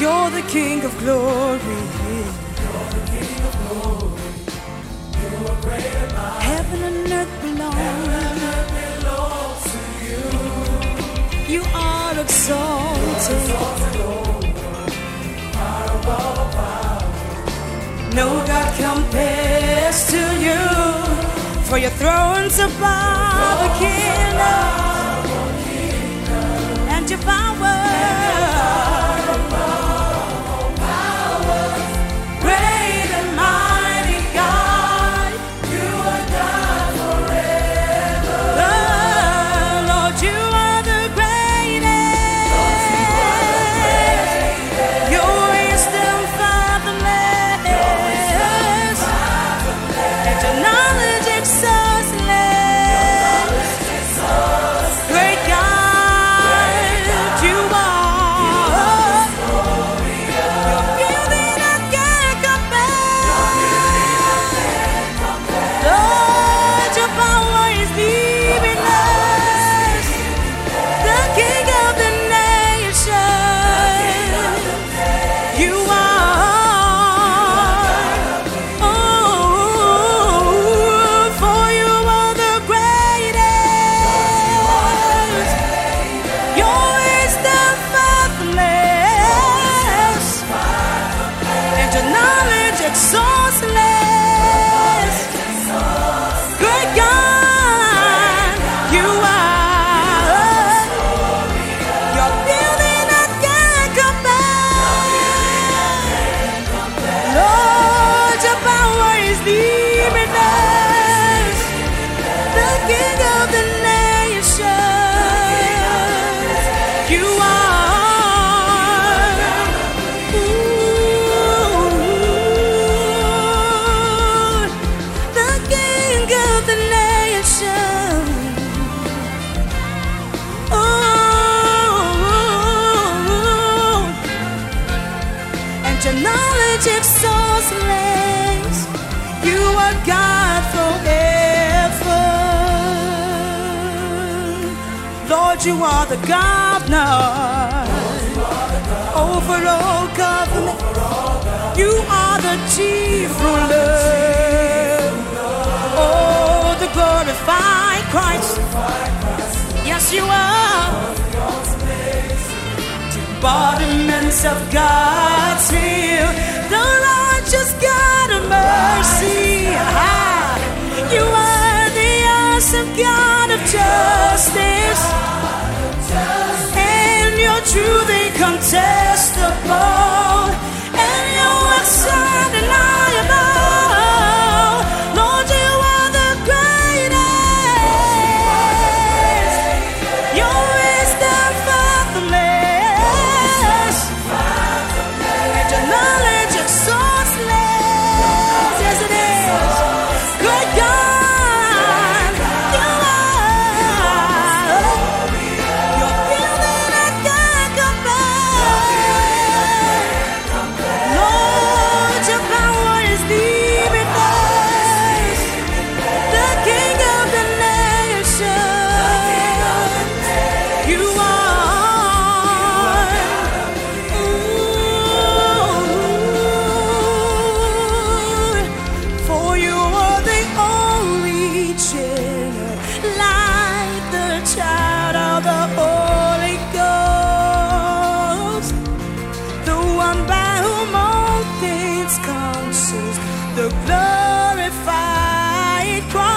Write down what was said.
You're the King of glory. Heaven and earth belong to you. You are exalted. No God compares to you. For your throne's above the kingdom and your power. Great and mighty God, you are God forever. Oh, Lord, you are the greatest. Your wisdom fathomless, and your knowledge exhaustless. Great God, you are. Your beauty that can't compare. Lord, your power is limitless. The King of the nations, you are. Oh, for you are the greatest. Your wisdom fathomless, and your knowledge exhaustless. Great God, you are. Your beauty that can't compare. Lord, your power is limitless. The King of the nations, you are. Ooh, the King of the nations. Oh, and your knowledge exhaustless. You are God forever. Lord, you are the governor over all government. You are the chief ruler. Oh, the glorified Christ. Yes, you are. Embodiments of God's will, the righteous God of mercy. Ah, you are the awesome God of justice, and your truth incontestable, and your works undeniable. Lord, you are the greatest. Your wisdom fathomless, and your knowledge exhaustless. Yes, it is. Great God, you are. Your beauty that can't compare. Lord, your power is limitless. The King of the nations, you are. Ooh, for you are the only sinner, like the child of the Holy Ghost, the one by whom all things consist, the glorified Christ.